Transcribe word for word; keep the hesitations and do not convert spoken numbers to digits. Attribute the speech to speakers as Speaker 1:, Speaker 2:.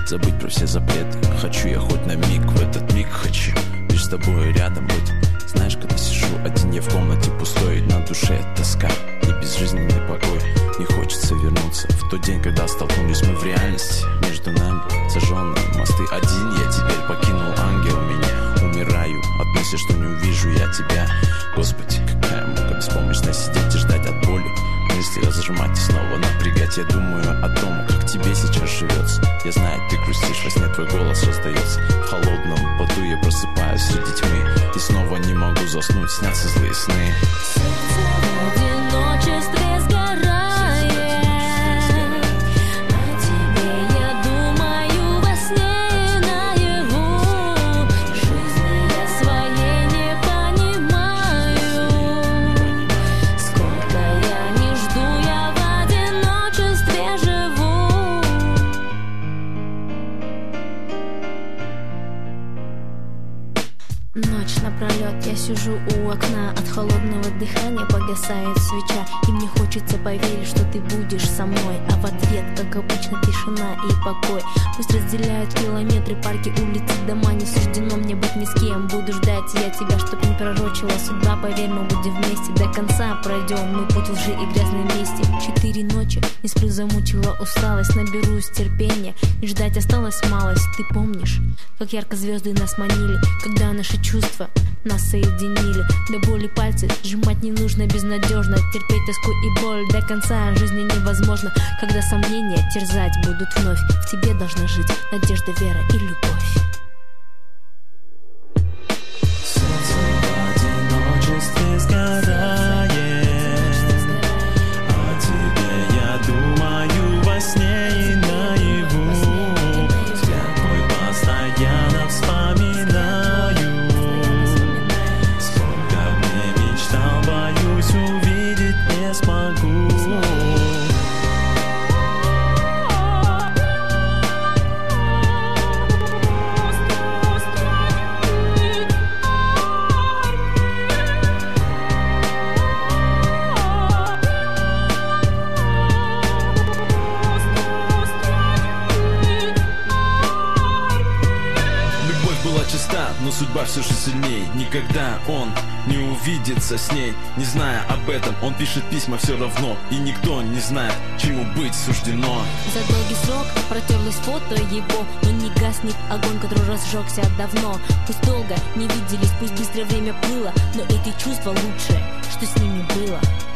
Speaker 1: забыть про все запреты. Хочу я хоть на миг, в этот миг хочу лишь с тобой рядом быть. Знаешь, когда сижу один я в комнате пустой, на душе тоска и безжизненный покой. Не хочется вернуться в тот день, когда столкнулись мы в реальности. Между нами сожженные мосты. Один я теперь покинул ангел меня. Умираю от мысли, что не увижу я тебя. Господи, какая мука беспомощно сидеть и ждать от боли. Мысли разжимать и снова напрягать. Я думаю о том, как тебе сейчас живется. Я знаю, ты грустишь, во сне твой голос раздается. В холодном поту я просыпаюсь среди тьмы и снова не могу заснуть, снятся злые сны.
Speaker 2: Сердце в одиночестве сгорает. Ночь напролет я сижу у окна, от холодного дыхания погасает свеча. И мне хочется поверить, что ты будешь со мной, а в ответ, как обычно, тишина и покой. Пусть разделяют километры, парки, улицы, дома. Не суждено мне быть ни с кем. Буду ждать я тебя, чтоб не пророчила судьба. Поверь, мы будем вместе до конца пройдем мы путь лжи и грязной мести. Четыре ночи, не сплю, замучила усталость. Наберусь терпения, и ждать осталось малость. Ты помнишь, как ярко звезды нас манили, когда наши чувства нас соединили. До боли пальцы сжимать не нужно безнадежно. Терпеть тоску и боль до конца жизни невозможно. Когда сомнения терзать будут вновь, в тебе должна жить надежда, вера и любовь.
Speaker 1: Сердце в одиночестве сгорает. О тебе я думаю во сне и наяву. Взгляд твой постоянно вспоминаю. Боюсь, увидеть не смогу. Любовь была чиста, но судьба все же сильней. Никогда он не увидится с ней, не зная об этом. Он пишет письма все равно, и никто не знает, чему быть суждено.
Speaker 2: За долгий срок протерлось фото его, но не гаснет огонь, который разжегся давно. Пусть долго не виделись, пусть быстрое время плыло, но эти чувства лучшее, что с ними было.